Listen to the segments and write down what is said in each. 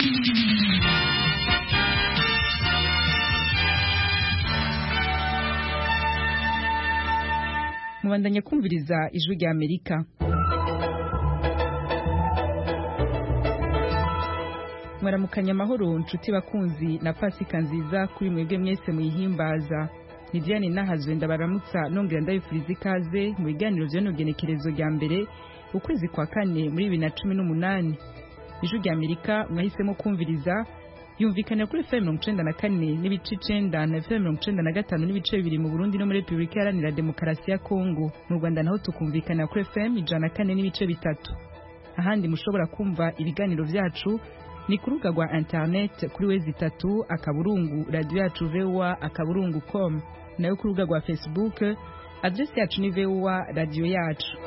mubandanya kumviriza ijwi rya Amerika. Mwaramukanya amahoro nshuti bakunzi na Pasika nziza kuri mwebwe mwese muyihimbaza. Ni Diane Nahazwe ndabaramutsa nongera ndabifuriza ikaze mu biganiro vy'anogenekerezo rya mbere ukwezi kwa kane muri 2018. Ijwi rya Amerika mwahisemo kumviriza yumvikana kuri FM 94 n'ibice 9 na FM 95 n'ibice 2 mu Burundi no muri Republika Iharanira Demokarasi ya Kongo. Mu Rwanda naho tukumvikana kuri FM 104 n'ibice 3. Ahandi mushobora kumva ibiganiro vyacu ni ku rubuga rwa internet kuri wezi 3 akaburungu radio yacu voa.com, nayo ku rubuga rwa Facebook adresse yacu ni voa radio yacu.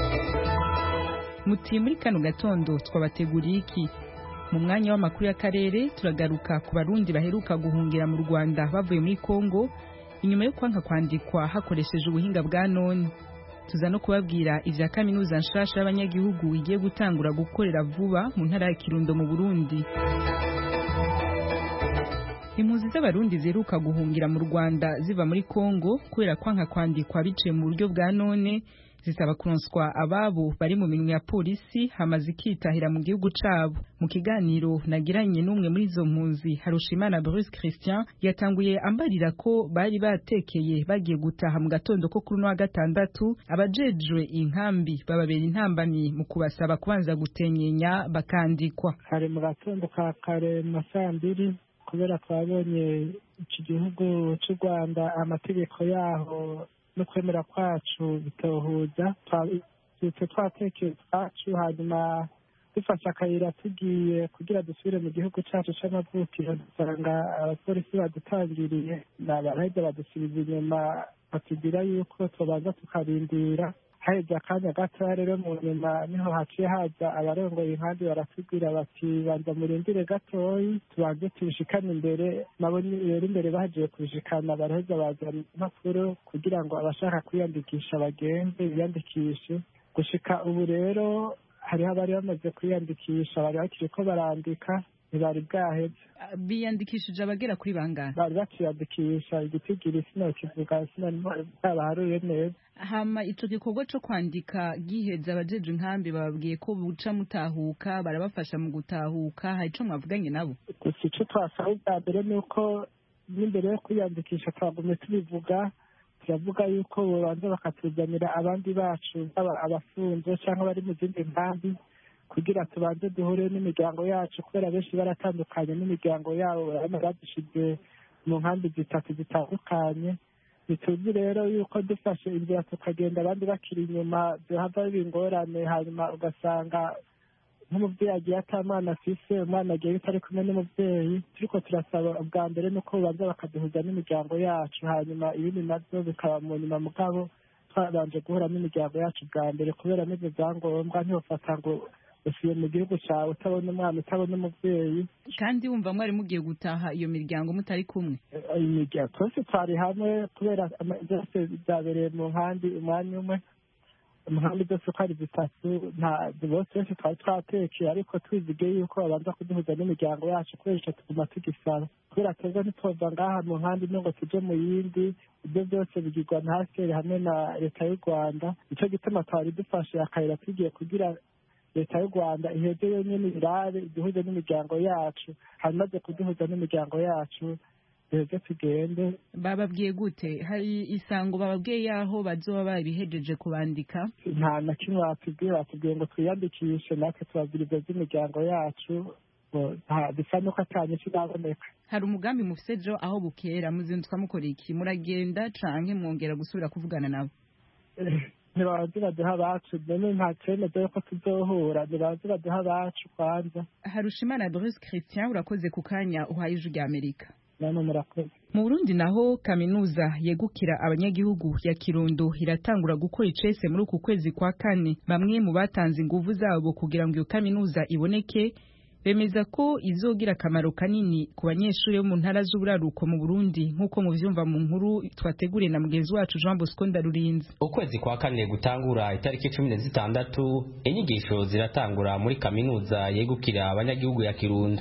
Muti muri kano gatondo twabateguriye iki? Mu mwanya w'amakuru y'akarere turagaruka ku barundi baheruka guhungira mu Rwanda bavuye muri Kongo inyuma yo kwanka kwandikwa hakoresheje ubuhinga bwa none. Tuza no kubabwira ivya kaminuza nshasha y'abanyagihugu igiye gutangura gukorera vuba mu ntara ya Kirundo mu Burundi. Impunzi z'abarundi ziheruka guhungira mu Rwanda ziva muri Kongo kubera kwanka kwandikwa biciye mu buryo bwa none zisaba kuronswa ababo bari mu minwe ya polisi hamaze ikitahira mu gihugu cabo. Mu kiganiro nagiranye n'umwe muri izo mpunzi Harushimana Bruce Christian yatanguye ambarira ko bari batekeye bagiye gutaha mu gatondo ko kuri no wa gatandatu abajejwe inkambi bababera intambamyi mu kubasaba kubanza gutenyenya bakandikwa. Hari mu gatondo ka kare masambiri kubera twabonye iki gihugu cy'u Rwanda amategeko yaho no kwemera kwacu bitohuza twatekeye twacu hanyuma dufashe akayira tugiye kugira dusubire mu gihugu cyacu c'amavukiro dusanga abapolisi badutangiriye n'abaraheza badusubiza inyuma batubwira yuko tubanza tukarindira. Haheze akanya gatoya rero mu nyuma niho haciye haza abarongoye inkambi baratubwira bati banza murindire gatoyi tubanze tubishikane imbere. Nabo rero imbere bagiye kubishikana baraheza bazana impapuro kugira ngo abashaka kwiyandikisha bagende biyandikishe. Gushika ubu rero hariho abari bamaze kwiyandikisha bari bakiri ko barandika ntibari bwaheze. Biyandikishije abagera kuri bangana? Bari bakiyandikisha igitigiri sinokivuga sinabaharuye neza. Hama ico gikorwa co kwandika giheza abajeje inkambi bababwiye ko buca mutahuka barabafasha mu gutahuka. Hari ico mwavuganye nabo? Gusa ico twasaba bwa mbere nuko n'imbere yo kwiyandikisha twagume tubivuga, turavuga yuko bobanza bakatuzanira abandi bacu abafunze cyangwa bari mu zindi nkambi kugira tubanze duhure n'imiryango yacu kubera benshi baratandukanye n'imiryango yabo badushize mu nkambi zitatu zitandukanye. Bituzi rero yuko dufashe inzira tukagenda abandi bakiri inyuma byohava bingorane, hanyuma ugasanga nk'umubyeyi agiye atamwana afise umwana agiye bitari kumwe n'umubyeyi. Turiko turasaba ubwa mbere nuko babanza bakaduhuza n'imiryango yacu hanyuma ibindi navyo bikaba mu nyuma mugabo twabanje guhura n'imiryango yacu bwa mbere kubera n'ivyo vyangombwa ntibofata ngo usiye mu gihugu cyawe utabona umwana utabona umubyeyi. Kandi wumva mwari mugiye gutaha iyo miryango mutari kumwe? Imiryango twese twari hamwe kubera byose byabereye mu nkambi umwanya umwe. Umuhambi zose uko ari zitatu bose twari twatekeye ariko twizige yuko babanza kuduhuza n'imiryango yacu kubera ico tuguma tugisaba kubera twebwe ntitwova ngaha mu nkambi ngo tuje mu yindi. Ibyo byose bigirwa na HCR hamwe na leta y'u Rwanda. Nico gituma twari dufashe akayira tugiye kugira leta y'u Rwanda iheze yonyene irabe iduhuze n'imiryango yacu, hanyuma zo kuduhuza n'imiryango yacu duheze tugende. Bababwiye gute? Hari isango bababwiye yaho bazoba babihejeje kubandika? Nta na kimwe batubwiye ngo twiyandikishe natwe tubabwiriza z'imiryango yacu bisa nuko atanye kiraboneka. Hari umugambi mufise jo aho bukera muzinduka mukora iki? Muragenda canke mwongera gusubira kuvugana nabo? Ntibazi baduha abacu none nta cemeza yuko tuzohura, ntibazi baduha abacu kwanza. Harushimana Bruce Christian urakoze ku kanya uhaye ijwi rya Amerika. Namwe murakoze. Mu Burundi naho kaminuza yegukira abanyagihugu ya Kirundo iratangura gukora icese muri uku kwezi kwa kane. Bamwe mu batanze inguvu zabo kugira ngo iyo kaminuza iboneke bemeza ko izogira akamaro kanini ku banyeshuri bo mu ntara z'uburaruko mu Burundi nk'uko muvyumva mu nkuru twateguriye na mugenzi wacu Jean Bosco Ndarurinze. Ukwezi kwa kane gutangura itariki 16 inyigisho ziratangura muri kaminuza yegukira abanyagihugu ya Kirundo.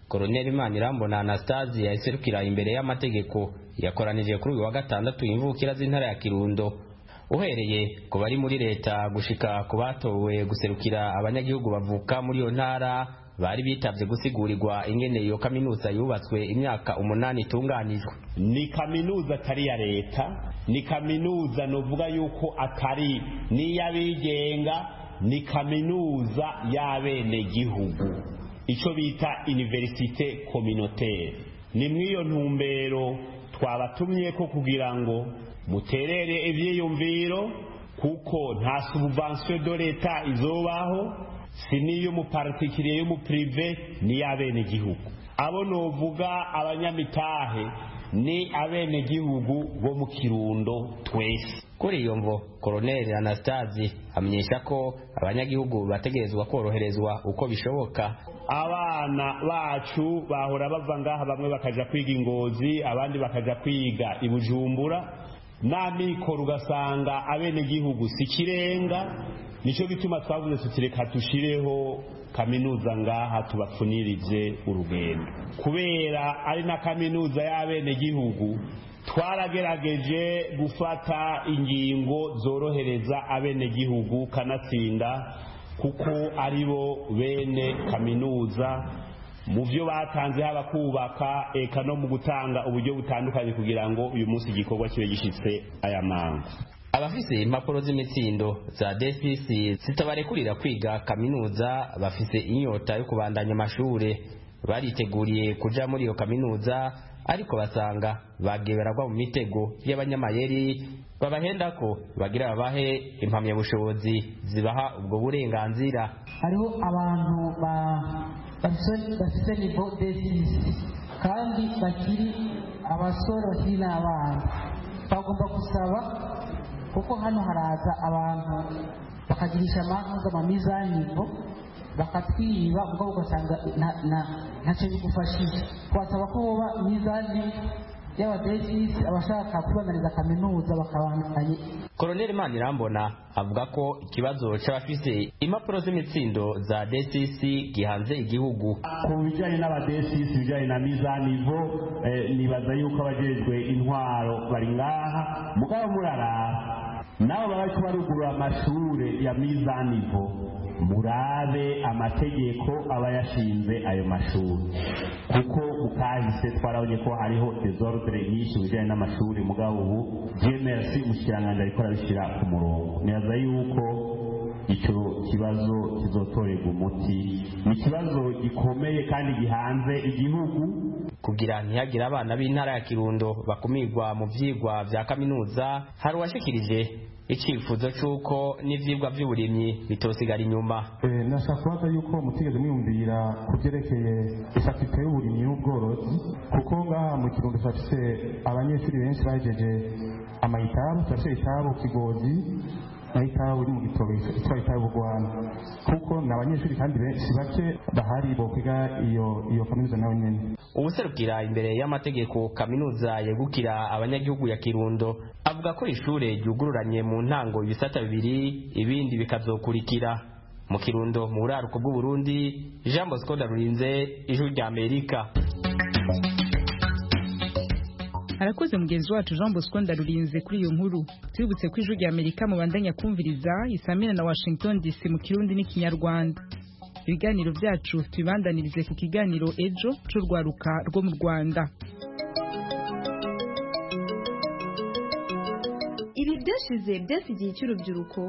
Colonel Manirambona Anastase yaserukira imbere y'amategeko yakoranije kuri uyu wa gatandatu imvukira z'intara ya Kirundo, uhereye ku bari muri leta gushika ku batowe guserukira abanyagihugu bavuka muri iyo ntara bari bitavye gusigurigwa ingene iyo kaminuza yubatswe imyaka 8 itunganijwe. Ni kaminuza atari ya leta, ni kaminuza novuga yuko atari niyabigenga, ni kaminuza y'abene gihugu, ico bita université communautaire. Ni mwiyo ntumbero twabatumye ko kugira ngo muterere ivyiyumviro, kuko nta subvention de leta izobaho, siniyo mu particulier yo mu privé ni abene gihugu. Abo novuga abanyamitahe ni abene gihugu bo mu Kirundo twese. Kuri iyo mvo Colonel Anastase amenyesha ko abanyagihugu bategerezwa koroherezwa uko bishoboka. Abana bacu bahora bava ngaha, bamwe bakaja kwiga Ingozi, abandi bakaja kwiga i Bujumbura, n'amikoro ugasanga abene gihugu sikirenga. Nico bituma twavuze tutireka tushireho kaminuza ngaha tubapfunirize urugendo, kubera ari na kaminuza y'abene gihugu. Twaragerageje gufata ingingo zorohereza abene gihugu kanatsinda, kuko aribo bene kaminuza mu byo batanze, haba kubaka eka no mu gutanga uburyo butandukanye kugira ngo uyu munsi igikorwa kibe gishitse aya mangu. Abafise impapuro z'imitsindo za DSPC zitabarekurira kwiga kaminuza bafise inyota yo kubandanya amashure, bariteguriye kuja muri iyo kaminuza, ariko basanga bageberagwa mu mitego y'abanyamayeri babahenda ko bagira babahe impamyabushobozi zibaha ubwo burenganzira. Hariho abantu bafite nivo D6 kandi bakiri abasore bakiri n'abana, bagomba gusaba, kuko hano haraza abantu bakagirisha amamizanivo bakatwiba, ubwo ugasanga ntacyo bigufashije. Twasaba ko boba mizani y'abadesisi abashaka kubanariza kaminuza bakabandanye. Colonel Manirambona avuga ko ikibazo c'abafise impapuro z'imitsindo za DSC gihanze igihugu. Ku bijanye n'abadesisi, bijanye na mizanivo, nibaza yuko abajejwe intwaro bari ngaha, mugabo muraraba nabo bariko barugurura amashure ya mizanivo, murabe amategeko aba yashinze ayo mashuri, kuko ukahise twarabonye ko hariho desordre nyinshi bijanye n'amashuri, mugabo ubu GMRC mushikiranganje ariko arabishira ku murongo. Nibaza yuko ico kibazo kizotorerwa umuti. Ni ikibazo gikomeye kandi gihanze igihugu, kugira ntihagire abana b'intara ya Kirundo bakumirwa mu vyigwa vya kaminuza. Hari uwashikirije icifuzo c'uko n'ivyigwa vy'uburimyi bitosigara inyuma. Nashaka kubaza yuko mutigeze mwiyumvira kuvyerekeye isatike y'uburimyi n'ubworozi, kuko ngaha mu Kirundo turafise abanyeshuri benshi bahejeje amayitabu, turafise itabu Kigozi na itabu iri mu Gitobe itwa itabu Rwanda, kuko n'abanyeshuri kandi benshi bake bahari bokwiga iyo kaminuza nawe nyene. Ubuserukira imbere y'amategeko kaminuza yegukira abanyagihugu ya Kirundo avuga ko ishure ryugururanye mu ntango ibisata bibiri, ibindi bikazokurikira. Mu Kirundo mu buraruko bw'u Burundi, Jean Bosco Ndarurinze, Ijwi rya Amerika. Arakoze mugenzi wacu Jean Bosco Ndarurinze kuri iyo nkuru. Twibutse ko Ijwi rya Amerika mubandanya kumviriza isamira na Washington DC mu Kirundi n'Ikinyarwanda. Ibiganiro byacu tubibandanirize ku kiganiro ejo c'urwaruka rwo mu Rwanda. Ibi byasigiye cy'urubyiruko.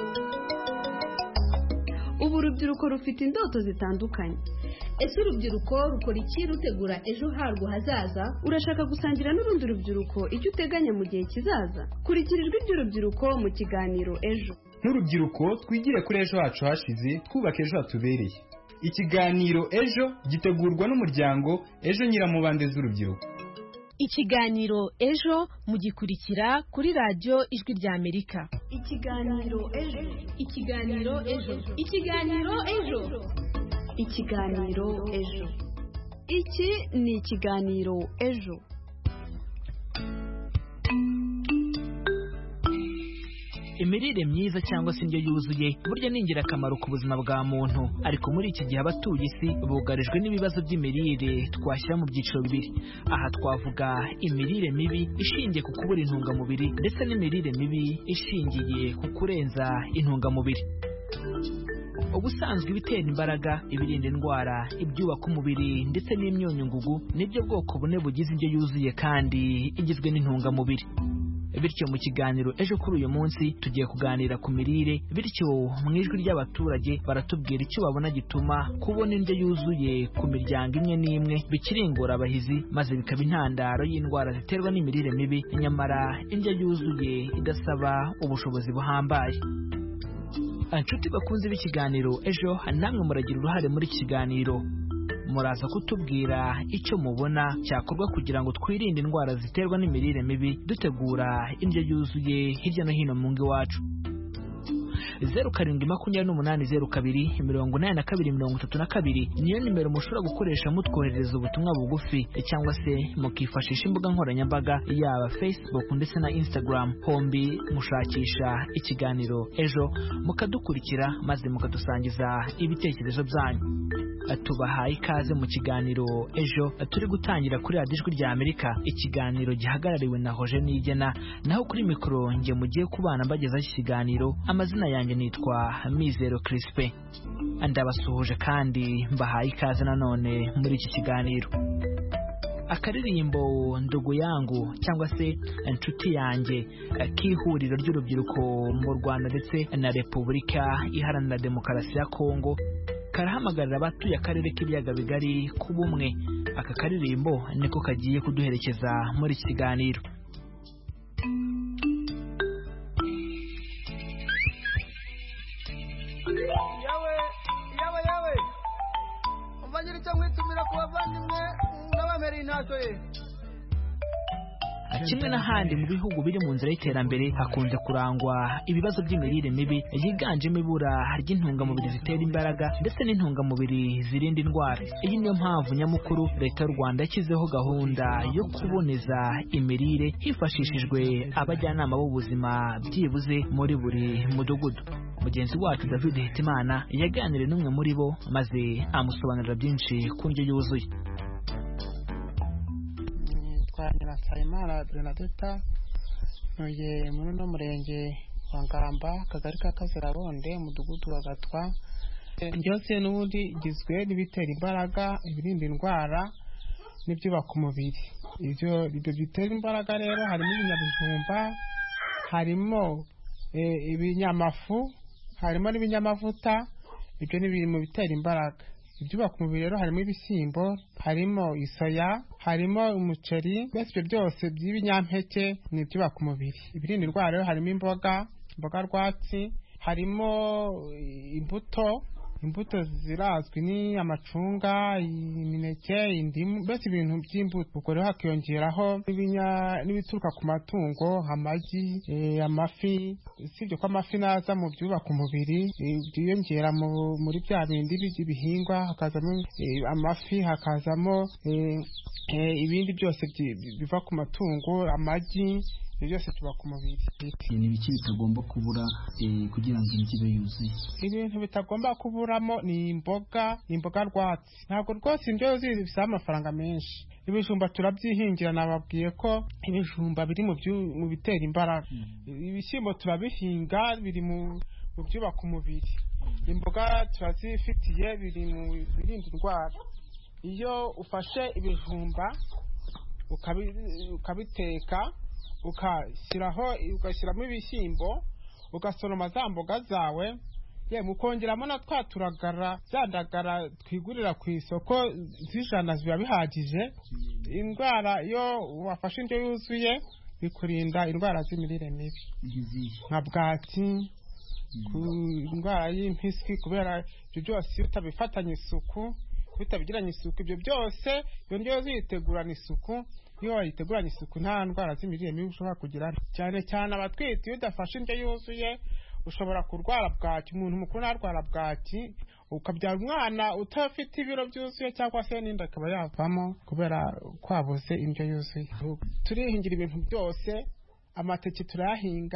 Ubu urubyiruko rufite indoto zitandukanye. Ese urubyiruko rukora iki rutegura ejo harwo hazaza? Urashaka gusangira n'urundi rubyiruko icyo uteganya mu gihe kizaza? Kurikira ijwi ry'urubyiruko mu kiganiro ejo. N'urubyiruko twigire kuri ejo hacu hashize, twubaka ejo hatubereye. Ikiganiro ejo gitegurwa n'umuryango Ejo Nyiramubande z'urubyiruko. Ikiganiro ejo mugikurikira kuri radio Ijwi rya Amerika. Ikiganiro ejo. Ikiganiro ejo. Ikiganiro ejo. Ikiganiro ejo. Iki ni ikiganiro ejo. imirire myiza cyangwa se indyo yuzuye burya ni ingirakamaro ku buzima bwa muntu, ariko muri iki gihe abatuye isi bugarijwe n'ibibazo by'imirire twashyira mu byiciro bibiri. Aha twavuga imirire mibi ishingiye ku kubura intungamubiri ndetse n'imirire mibi ishingiye ku kurenza intungamubiri. Ubusanzwe ibitera imbaraga, ibirinda indwara, ibyubaka umubiri ndetse n'imyunyungugu nibyo bwoko bune bugize indyo yuzuye kandi igizwe n'intungamubiri. Bityo mu kiganiro ejo kuri uyu munsi tugiye kuganira ku mirire, bityo mu ijwi ry'abaturage baratubwira icyo babona gituma kubona indyo yuzuye ku miryango imwe n'imwe bikiri ingorabahizi, maze bikaba intandaro y'indwara ziterwa n'imirire mibi, nyamara indyo yuzuye idasaba ubushobozi buhambaye. Inshuti bakunze b'ikiganiro ejo, namwe muragira uruhare muri iki kiganiro. Muraza kutubwira icyo mubona cyakorwa kugira ngo twirinde indwara ziterwa n'imirire mibi dutegura indyo yuzuye hirya no hino mu ngo iwacu. 0728028232 niyo nimero mushobora gukoresha mutwoherereza ubutumwa bugufi, cyangwa se mukifashisha imbuga nkoranyambaga yaba Facebook ndetse na Instagram, hombi mushakisha ikiganiro ejo mukadukurikira maze mukadusangiza ibitekerezo byanyu. Tubahaye ikaze mu kiganiro ejo turi gutangira kuri radiyo ijwi rya Amerika, ikiganiro gihagarariwe na Roger Nigena, naho kuri mikoro nge mugiye kubana mbagezaho iki kiganiro. Amazina yanjye nitwa Mizero Crispin, ndabasuhuje kandi mbahaye ikaze nanone muri iki kiganiro. Akaririmbo ndugu yangu cyangwa se inshuti yanjye k'ihuriro ry'urubyiruko mu Rwanda ndetse na Repubulika Iharanira Demokarasi ya Kongo karahamagarira abatuye akarere k'ibiyaga bigari ku bumwe. Aka karirimbo niko kagiye kuduherekeza muri iki kiganiro. yawe umvanyira icyo nkwitumira ku bavandimwe n'abamera intacyo ye. Kimwe n'ahandi mu bihugu biri mu nzira y'iterambere hakunze kurangwa ibibazo by'imirire mibi yiganjemo ibura ry'intungamubiri zitera imbaraga ndetse n'intungamubiri zirinda indwara. Iyi niyo mpamvu nyamukuru leta y'u Rwanda yashyizeho gahunda yo kuboneza imirire hifashishijwe abajyanama b'ubuzima byibuze muri buri mudugudu. Mugenzi wacu David Hitimana yaganiriye n'umwe muri bo maze amusobanurira byinshi ku ndyo yuzuye. Nyirasayimana Bernadette ntuye muri uno murenge wa Ngamba, akagari ka Kazirabonde, umudugudu wa Gatwa. Byose n'ubundi igizwe n'ibitera imbaraga, ibirinda indwara n'ibyubaka umubiri. Ibyo bitera imbaraga rero harimo ibinyabijumba, harimo ibinyamafu, harimo n'ibinyamavuta. Ibyo ni biri mu bitera imbaraga. Ibyubaka umubiri rero harimo ibishyimbo, harimo isoya, harimo umuceri. Mbese ibyo byose by'ibinyampeke ni ibyubaka umubiri. Ibirinda indwara rero harimo imboga rwatsi, harimo imbuto zirazwi ni amacunga, imineke, indimu, mbese ibintu by'imbuto. Ubwo rero hakiyongeraho n'ibituruka ku matungo, amagi, amafi. Usibye ko amafi naza mu byubaka umubiri, byiyongera muri bya bindi by'ibihingwa, hakazamo amafi, hakazamo ibindi byose biva ku matungo, amagi, byose tubaka umubiri. Ni ibiki bitagomba kubura kugira ngo indyo yuzuye? Ibintu bitagomba kuburamo ni imboga rwatsi. Ntabwo rwose indyo yuzuye bisaba amafaranga menshi. Ibijumba turabyihingira, nababwiye ko ibijumba biri mu bitera imbaraga. Ibishyimbo turabihinga, biri mu byubaka umubiri. Imboga turazifitiye, biri mu birinda indwara. Iyo ufashe ibijumba ukabiteka, ugashyiramo ibishyimbo, ugasoroma za mboga zawe, mukongeramo na twa turagara, za ndagara twigurira ku isoko z'ijana ziba bihagije. Indwara iyo wafashe indyo yuzuye bikurinda indwara z'imirire mibi nka bwaki, indwara y'impiswi, kubera ibyo byose iyo utabifatanye isuku, bitabigiranye isuku, ibyo byose iyo ndyo yuzuye yitegurana isuku. Iyo wayiteguranye isuku nta ndwara z'imirire mibi ushobora kugira. Cyane cyane abatwite, iyo udafashe indyo yuzuye ushobora kurwara bwaki. Umuntu mukuru narwara bwaki, ukabyara umwana utafite ibiro byuzuye cyangwa se n'inda akaba yavamo kubera kwabuze indyo yuzuye. Turihingira ibintu byose, amateke turayahinga,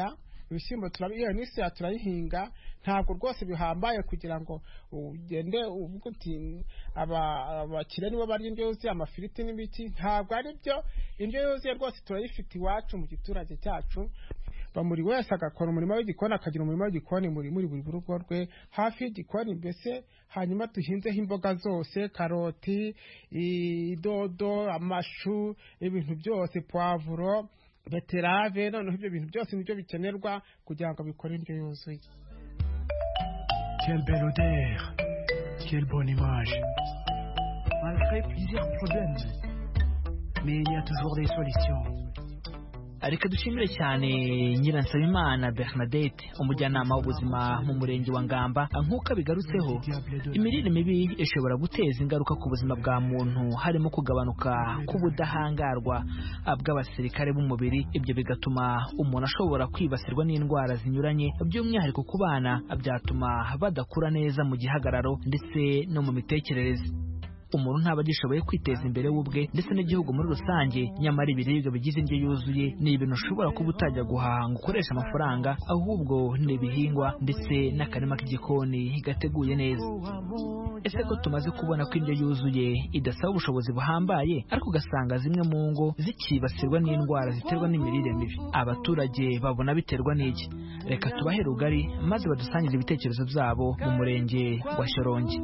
ibishyimbo turabiha n'isi turayihinga ntabwo rwose bihambaye kugira ngo ugende uvuga uti abakire nibo barya indyo yuzuye amafiriti n'ibiki ntabwo ari byo indyo yuzuye rwose turayifite iwacu mu giturage cyacu buri wese agakora umurimo w'igikoni akagira umurimo w'igikoni muri buri rugo rwe hafi y'igikoni mbese hanyuma duhinzeho imboga zose karoti idodo amashu ibintu byose poivro beterave noneho ibyo bintu byose nibyo bikenerwa kugira ngo bikore indyo yuzuye. Quelle belle odeur, quelle bonne image. Malgré plusieurs problèmes, mais il y a toujours des solutions. Reka dushimire cyane Nyiransabimana Bernadette umujyanama w'ubuzima mu murenge wa Ngamba nk'uko bigarutseho imirire mibi ishobora guteza ingaruka ku buzima bwa muntu harimo kugabanuka k'ubudahangarwa bw'abasirikare b'umubiri ibyo bigatuma umuntu ashobora kwibasirwa n'indwara zinyuranye by'umwihariko ku bana byatuma badakura neza mu gihagararo ndetse no mu mitekerereze umuntu ntaba agishoboye kwiteza imbere ubwe ndetse n'igihugu muri rusange nyamara ibiribwa bigize indyo yuzuye ni ibintu ushobora kuba utajya guhaha ngo ukoreshe amafaranga ahubwo ni ibihingwa ndetse n'akarima k'igikoni gateguye neza ese ko tumaze kubona ko indyo yuzuye idasaba ubushobozi buhambaye ariko ugasanga zimwe mu ngo zikibasirwa n'indwara ziterwa n'imirire mibi abaturage babona biterwa n'iki reka tubahe rugari maze badusangire ibitekerezo byabo mu murenge wa Shyorongi.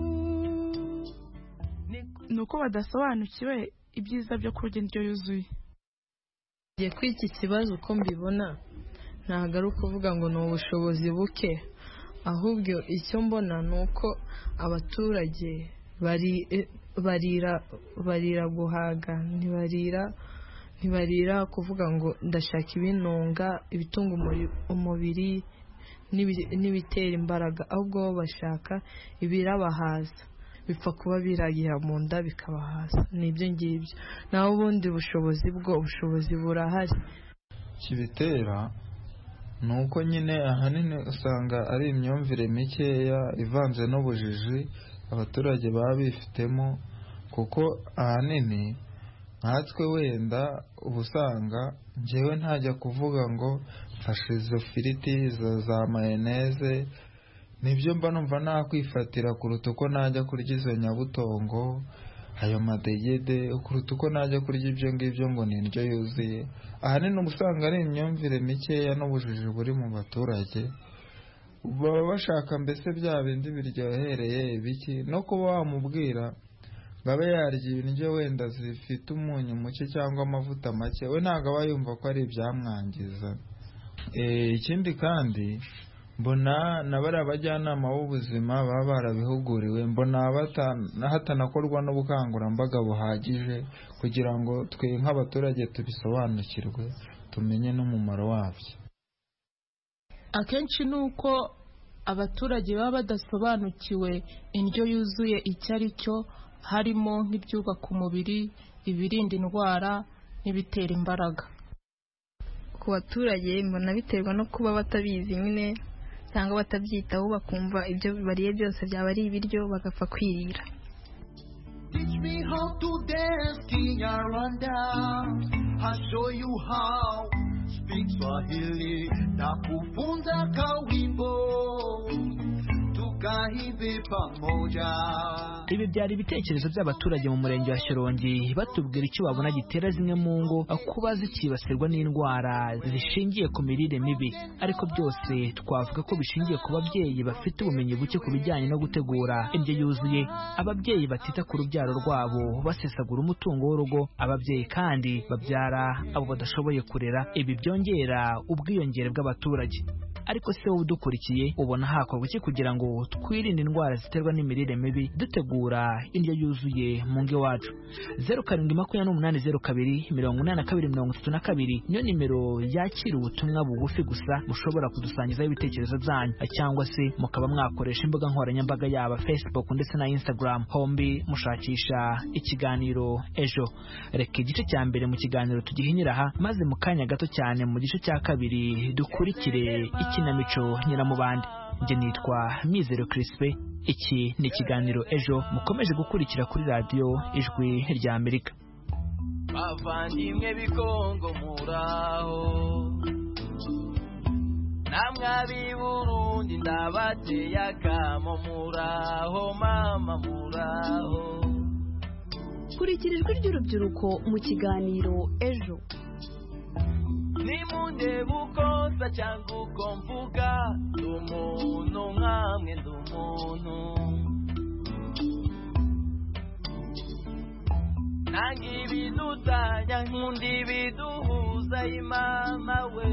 nuko badasobanukiwe ibyiza byo kurya indyo yuzuye. Ngiye kuri iki kibazo uko mbibona ntabwo ari ukuvuga ngo ni ubushobozi buke ahubwo icyo mbona ni uko abaturage barira guhaga ntibarira kuvuga ngo ndashaka ibintunga ibitunga umubiri n'ibitera imbaraga ahubwo bo bashaka ibirabahaza bipfa kuba biragira mu nda bikabahaza nibyo ngibyo naho ubundi ubushobozi burahari. Kibitera ni uko nyine ahanini usanga ari imyumvire mikeya ivanze n'ubujiji abaturage baba bifitemo kuko ahanini nkatwe wenda uba usanga njyewe ntajya kuvuga ngo mfashe izo firiti za mayoneze nibyo mba numva nakwifatira kuruta uko najya kurya izo nyabutongo ayo madegede kuruta uko najya kurya ibyo ngibyo ngo ni indyo yuzuye ahanini usanga ari imyumvire mikeya n'ubujiji buri mu baturage baba bashaka mbese bya bindi biryohereye ibiki no kuba wamubwira ngo abe yarya indyo wenda zifite umunyu muke cyangwa amavuta make we ntabwo aba yumva ko ari ibyamwangiza. Ikindi kandi mbona na bari abajyanama b'ubuzima baba barabihuguriwe mbona hatanakorwa n'ubukangurambaga buhagije kugira ngo twe nk'abaturage tubisobanukirwe tumenye n'umumaro wabyo. Akenshi ni uko abaturage baba badasobanukiwe indyo yuzuye icyo ari cyo harimo nk'ibyubaka umubiri ibirinda indwara n'ibitera imbaraga. Ku baturage mbona biterwa no kuba batabizi nyine cyangwa batabyitaho bakumva ibyo bariye byose byaba ari ibiryo bagapfa kwirira. Teach me how to dance Kinyarwanda, I'll show you how. Speak Swahili, nakufunza kawimbo, tukaimbe pamoja. Ibi byari ibitekerezo by'abaturage mu murenge wa Shyorongi batubwira icyo babona gitera zimwe mu ngo kuba zikibasirwa n'indwara zishingiye ku mirire mibi ariko byose twavuga ko bishingiye ku babyeyi bafite ubumenyi buke ku bijyanye no gutegura indyo yuzuye ababyeyi batita ku rubyaro rwabo basesagura umutungo w'urugo ababyeyi kandi babyara abo badashoboye kurera ibi byongera ubwiyongere bw'abaturage. Ariko se wowe udukurikiye ubona hakorwa iki kugira ngo twirinde indwara ziterwa n'imirire mibi dutegura indyo yuzuye mu ngo iwacu? 0788028232 niyo nimero yakira ubutumwa bugufi gusa mushobora kudusangizaho ibitekerezo byanyu cyangwa se mukaba mwakoresha imbuga nkoranyambaga yaba Facebook ndetse na Instagram hombi mushakisha ikiganiro ejo. Reka igice cya mbere mu kiganiro tugihinyira aha maze mu kanya gato cyane mu gice cya kabiri dukurikire ikinamico Nyiramubande. Njye nitwa Mizero Crispe. Iki ni ikiganiro ejo mukomeje gukurikira kuri radio Ijwi rya Amerika. Bavandimwe bikongo muraho namwe ab'i Burundi ndabateye akamo muraho mama muraho. kurikira ijwi ry'urubyiruko mu kiganiro ejo. nimundebe uko nsa cyangwa uko mvuga ndi umuntu nkamwe ndi umuntu nanga ibidutanya nkunda ibiduhuza imama we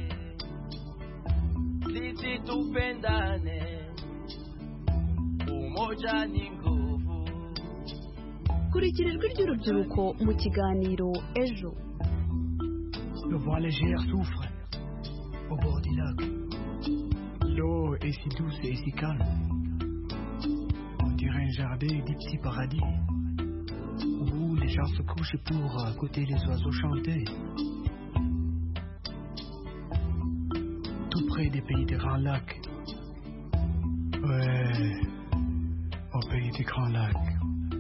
sisi tupendane umoja ni nguvu. kurikira ijwi ry'urubyiruko mu kiganiro ejo. Le voie légère souffre au bord du lac. L'eau est si douce et si calme. On dirait un jardin des petits paradis où les gens se couchent pour écouter les oiseaux chanter. Tout près des pays des grands lacs. Ouais, au pays des grands lacs.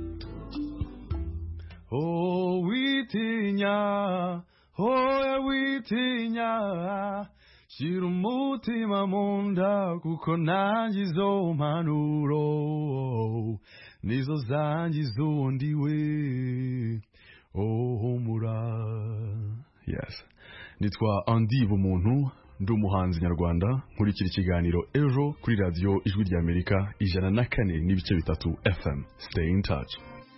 Oh, witinya. Oya witinya shira umutima munda kuko nanjye izo mpanuro nizo zangiza undi we humura. Yes, nitwa Andy Bumuntu ndi umuhanzi nyarwanda nkurikira ikiganiro ejo kuri radio Ijwi ry'Amerika 104.3 FM. Stay in touch.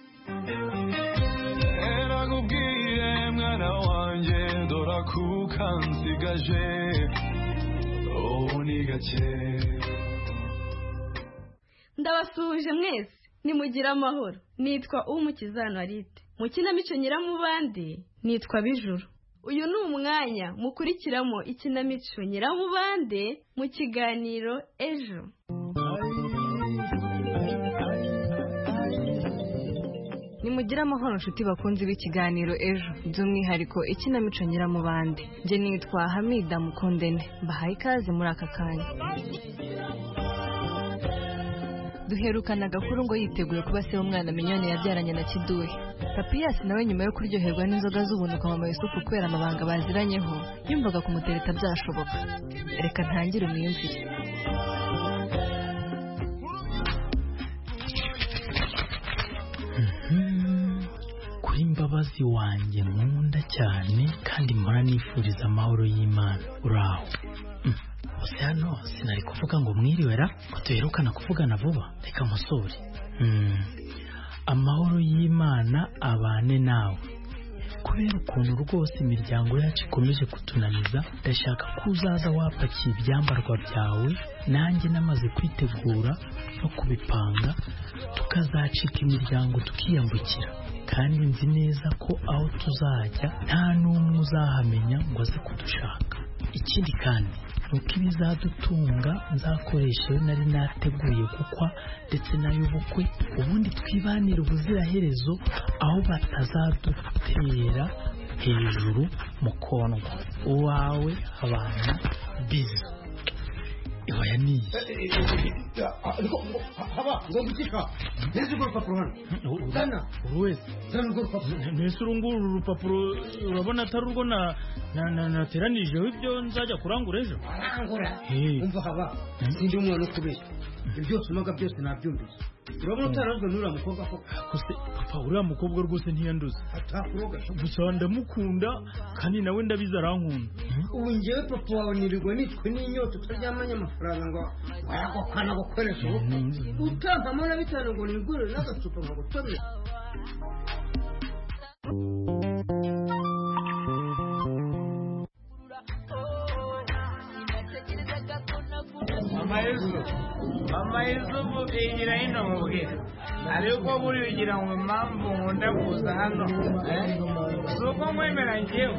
ndabasuhuje mwese nimugire amahoro. nitwa Umukiza Anwarite mu kinamico Nyiramubande nitwa Bijuru. uyu ni umwanya mukurikiramo ikinamico Nyiramubande mu kiganiro ejo. nimugire amahoro nshuti bakunzi b'ikiganiro ejo by'umwihariko ikinamico Nyiramubande. Nje nitwa Hamida Mukundene mbahaye ikaze muri aka kanya. duherukana agakuru ngo yiteguye kuba se w'umwana Minyoni yabyaranye na Kiduhe. Papiyasi nawe nyuma yo kuryoherwa n'inzoga z'ubuntu kwa mama Yusufu kubera amabanga baziranyeho yumvaga kumutereta byashoboka. Reka ntangire umwiyumvire. kuri Mbabazi wanjye nkunda cyane kandi mpora nifuriza amahoro y'Imana. uraho gusa hano sinari kuvuga ngo mwiriwera ko duherukana kuvugana vuba. reka musore. amahoro y'Imana abane nawe. kubera ukuntu rwose imiryango yacu ikomeje kutunaniza ndashaka ko uzaza wapakiye ibyambarwa byawe nanjye namaze kwitegura no kubipanga tukazacika imiryango tukiyambukira. kandi nzi neza ko aho tuzajya nta n'umwe uzahamenya ngo aze kudushaka. ikindi kandi nuko ibizadutunga nzakoresha iyo nari nateguye gukwa ndetse n'ay'ubukwe ubundi twibanire ubuziraherezo aho batazadutera hejuru mu kondwa. uwawe abana biza iwaya niyi haba ngo gukika nzi ko papuro hano dana uruwese nese urunguru urupapuro urabona atari urwo nateranijeho ibyo nzajya kurangura ejo. arangura umva haba sindi umwana ukubeshya ibyo byose umaga byose nabyumvise. urabona utarazwe n'uriya mukobwa ko gusa papa uriya mukobwa rwose ntiyanduza atakuroga gusa ndamukunda kandi nawe ndabizi arankunda. ubu njyewe papa wawe nirirwa nitwe n'inyota utaryamanye amafaranga ngo wayagokana gukoresha ubukwe utampamo na bitanu ngo nigure n'agacupa nkagutomera. mama Yusufu igira hino mubwira ariko buri ugira ngo impamvu nkunda kuza hano si uko mwemera njyewe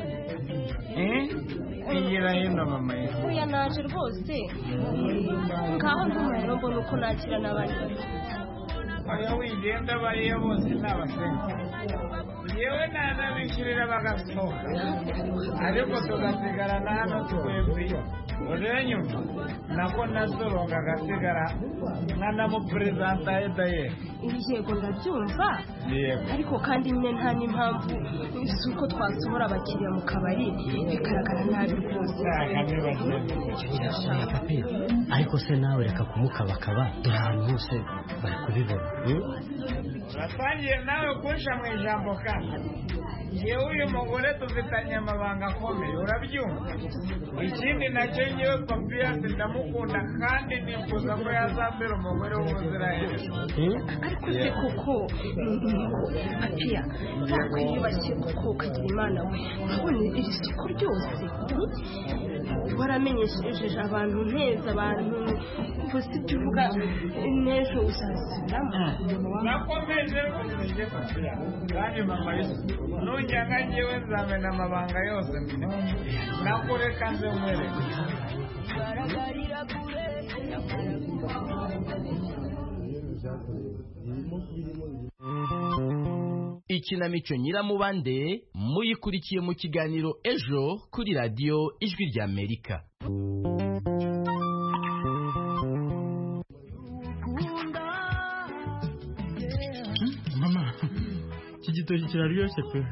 igira hino mama Yusufu. uya naje rwose ngaho ntumuriro mbona uko nakira n'abandi. oya wigenda bariya bose ni abasenzi yewe nanabishyurira bagasohoka ariko tugasigarana hano twebwe urenyuma nako nasoronga agasigara nkanamuperezanta edaye yego ndabyumva ariko kandi nyine nta n'impamvu si uko twasohora abakiriya mu kabari bigaragara nabi rwose ariko se nawe reka kumukabakaba dore ahantu hose bari kubibona batangiye nawe kunsha mu ijambo kandi yewe uyu mugore dufitanye amabanga akomeye urabyumva ikindi nacyo ngewe papiyasi ndamukunda kandi nifuza ko yazambera umugore w'umuziranenge ariko se kuko papiya yakwiyubashye kuko ukagira imana we urabona iri soko ryose waramenyesheje abantu nteza abantu gusa ibyo uvuga n'ejo uzasubiramo nakomeje kuzinge papiya kandi mama yesu nujyaga ngewe nzamena amabanga yose mfite nakureka nze nkwereke ikinamico Nyiramubande muyikurikiye mu kiganiro ejo kuri radiyo ijwi ry'Amerika. Mama, iki gitoki kiraryoshye pe.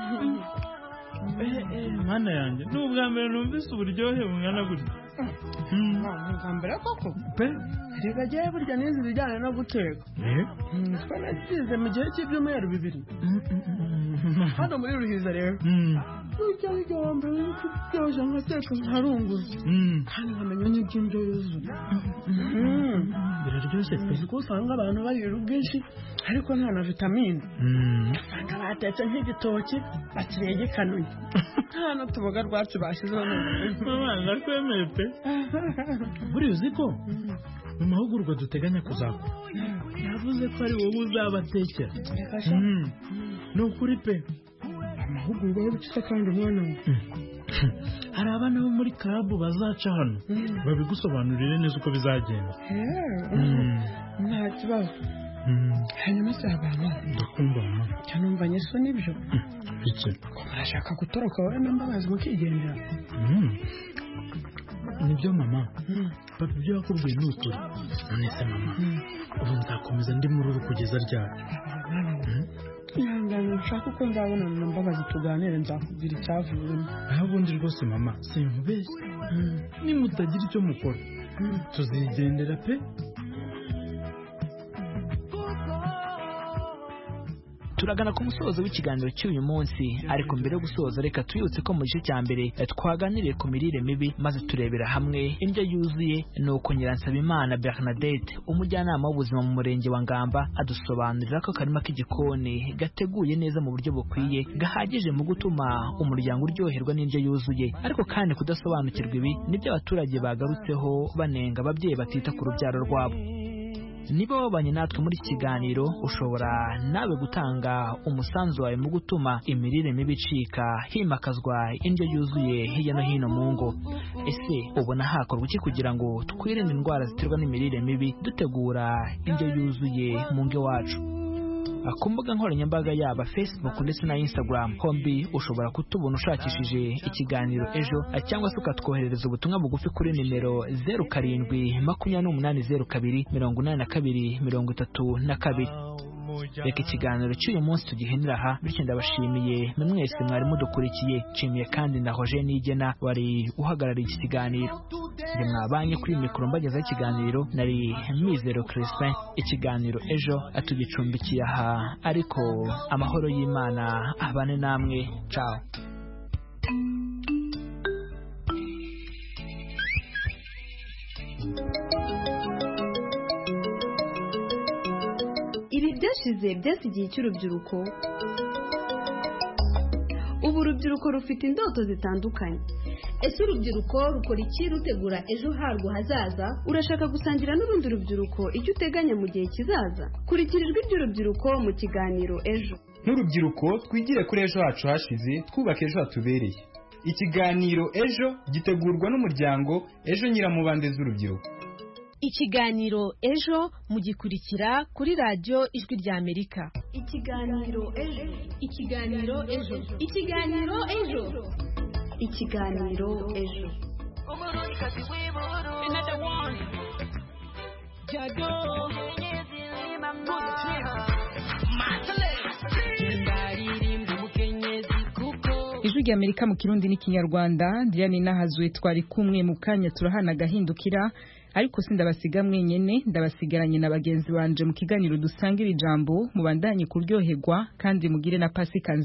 Mana yanjye ni ubwa mbere numvise uburyohe bungana gutya. ubwa mbere koko pe ribagiye burya n'izi bijyanye no guteka twanagize mu gihe cy'ibyumweru 2 hano muri Ruhiza rero burya burya wa mbere kuryoshya nkateka nkarunguza kandi nkamenya n'iby'indyo yuzuye biraryoshye pe kuko usanga abantu barira ubwinshi ariko nta na vitamine usanga batetse nk'igitoki bakiriye gikanuye nta n'utuboga rwacu bashyizeho mama ndakwemeye pe buriya uzi ko mu mahugurwa duteganya kuzakora yavuze ko ari wowe uzabatekera ni ukuri pe amahugurwa y'ubucisa kandi umwana we hari abana bo muri karabu bazaca hano babigusobanurire neza uko bizagenda nta kibazo hanyuma se abantu ndakumva mama cyane umvanye so nibyo iki ko murashaka gutoroka wowe n'imbabazi mukigendera nibyo mama papa ibyo yakubwiye ni ukuri none se mama ubu nzakomeza ndi muri uru kugeza ryari ihangane nshaka uko nzabona na mbabazi tuganire nzakubwira icyavuyemo aho ubundi rwose mama sinkubeshye nimutagira icyo mukora tuzigendera pe turagana ku musozo w'ikiganiro cy'uyu munsi ariko mbere yo gusoza reka twibutse ko mu gice cya mbere twaganiriye ku mirire mibi maze turebera hamwe indyo yuzuye nuko Nyiransabimana Bernadette umujyanama w'ubuzima mu murenge wa Ngamba adusobanurira ko akarima k'igikoni gateguye neza mu buryo bukwiye gahagije mu gutuma umuryango uryoherwa n'indyo yuzuye ariko kandi kudasobanukirwa ibi nibyo abaturage bagarutseho banenga ababyeyi batita ku rubyaro rwabo. Niba wabanye natwe muri iki kiganiro ushobora nawe gutanga umusanzu wawe mu gutuma imirire mibi icika himakazwa indyo yuzuye hirya no hino mu ngo. Ese ubona hakorwa iki kugira ngo twirinde indwara ziterwa n'imirire mibi dutegura indyo yuzuye mu ngo iwacu? Ku mbuga nkoranyambaga yaba Facebook ndetse na Instagram hombi ushobora kutubona ushakishije ikiganiro ejo cyangwa se ukatwoherereza ubutumwa bugufi kuri nimero 0728828232. Reka ikiganiro cy'uyu munsi tugihinira aha bityo ndabashimiye mwese mwari mudukurikiye nshimiye kandi na Roger Nigena wari uhagarariye iki kiganiro ndi mwabanye kuri mikoro mbagezaho ikiganiro nari Mizero Crispin. Ikiganiro ejo atugicumbikiye aha ariko amahoro y'Imana abane namwe. Ciao. Ibi byashize byasigiye cy'urubyiruko. Ubu urubyiruko rufite indoto zitandukanye. Ese urubyiruko rukora iki rutegura ejo harwo hazaza? Urashaka gusangira n'urundi rubyiruko icyo uteganya mu gihe kizaza? Kurikira ijwi ry'urubyiruko mu kiganiro ejo. Nk'urubyiruko twigire kuri ejo hacu hashize twubaka ejo hatubereye. Ikiganiro ejo gitegurwa n'umuryango Ejo Nyiramubande z'urubyiruko. Ikiganiro ejo mugikurikira kuri radiyo ijwi ry'Amerika. Ikiganiro ejo. Ikiganiro ejo. Ikiganiro ejo. Ikiganiro ejo. Another one. Jado. Ijwi rya Amerika mu Kirundi n'Ikinyarwanda. Diane Nahazwe twari kumwe mu kanya turahana gahindukira, ariko sindabasiga mwenyene, ndabasigaranye na bagenzi banje mu kiganiro dusangira ijambo. Mubandanye kuryoherwa kandi mugire na Pasika.